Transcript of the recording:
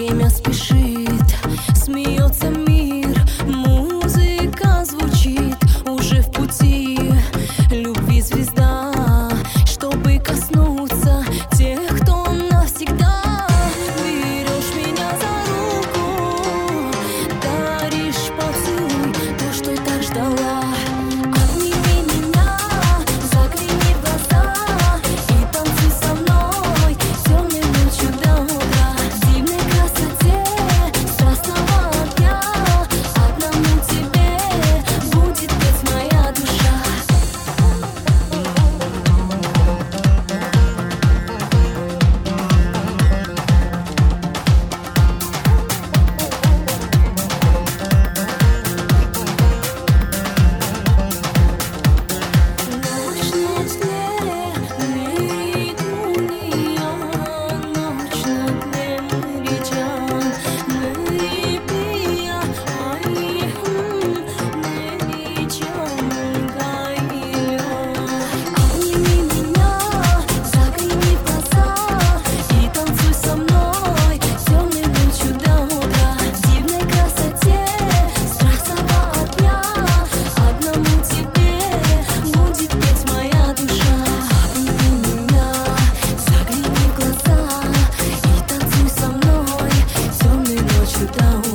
Время спешит, смеется мир, музыка звучит, уже в пути. Любви звезда, чтобы коснуться тех, кто навсегда. Берешь меня за руку, даришь поцелуй, то, что так ждала. Обними меня, загляни в глаза и танцуй со мной темной ночью до утра. В дивной красоте страстного огня одному тебе будет петь моя душа. Ночь на тле, Меридуния, ночь на тле, Меридиан, Меридия, Меридиан, Гайлион. Обними меня, загляни в глаза и танцуй со мной темной ночью до утра. В дивной красоте страстного огня одному тебе будет петь моя душа. Обними меня, загляни в глаза и танцуй со мной темной ночью до утра.